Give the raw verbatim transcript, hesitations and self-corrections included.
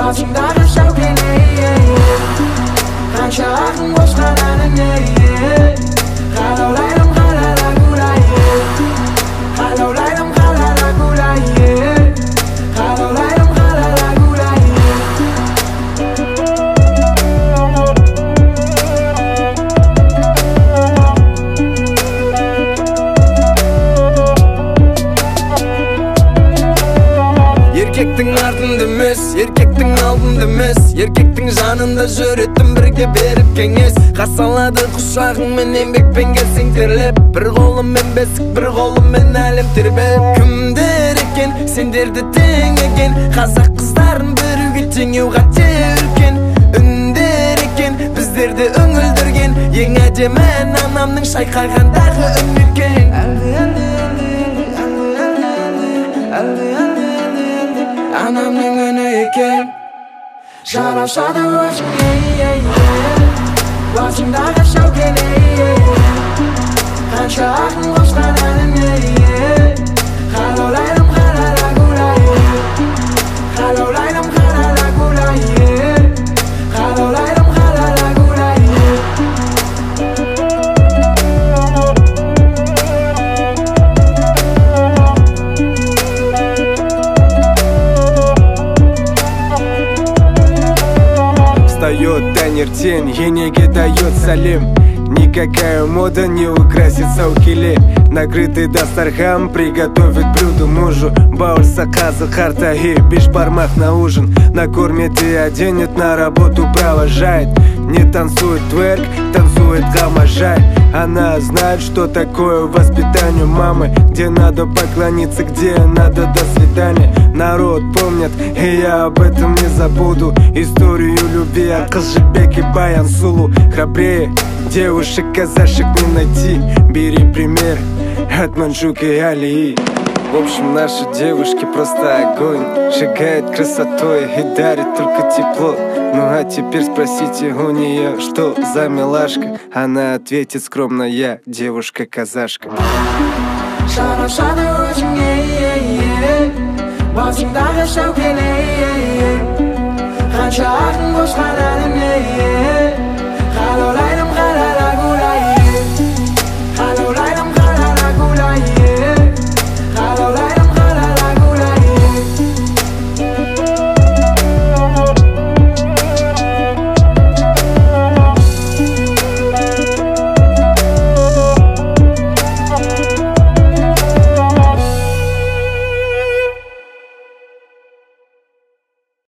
Başımдағы шәукен қанша ақын қосқан әніне қалаулайдым қалада гулайы қалаулайдым қалада гулайы қалаулайдым қалада гулайы еркектің артында емес, еркектің алдында емес, еркектің жанында жүретін бірге беріп кеңес. Қасалады құшағыңмен еңбекпен келсең терлеп, бір қолыммен бесік, бір қолыммен әлем тербеп. Кімдер екен сендерді теңеген, қазақ қыздарын біруге теңеу қате үлкен. Үндер екен біздерді үңілдірген, ең әдемі анамның шайқағандағы үн екен. Әлде, әлде, әлде, әлде, анамның үні екен. Жарасады өзіңе басыңдағы шәукен қанша ақын қосқан әніне қалаулайдым қалада гулайы қалаулайдым қалада гулайы қалаулайдым қалада гулайы Встает таңертең, енеге дает сәлем. Никакая мода не украсит саукеле. Накрытый дастархан приготовит блюдо мужу. Бауырса қазы қартайы, бешбармақ на ужин. Накормит и оденет, на работу провожает. Не танцует тверк, танцует гамажай. Она знает, что такое воспитание мамы, где надо поклониться, где надо до свидания. Народ помнит, и я об этом не забуду. Историю любви о Кызжыбеке Баян Сулу. Храбрее девушек казашек не найти. Бери пример от Манжуки и Алии. В общем, наши девушки просто огонь. Шагает красотой и дарит только тепло. Ну а теперь спросите у нее, что за милашка. Она ответит скромно: я девушка-казашка. Жарасады өзіңе басыңдағы шәукен қанша ақын қосқан әніне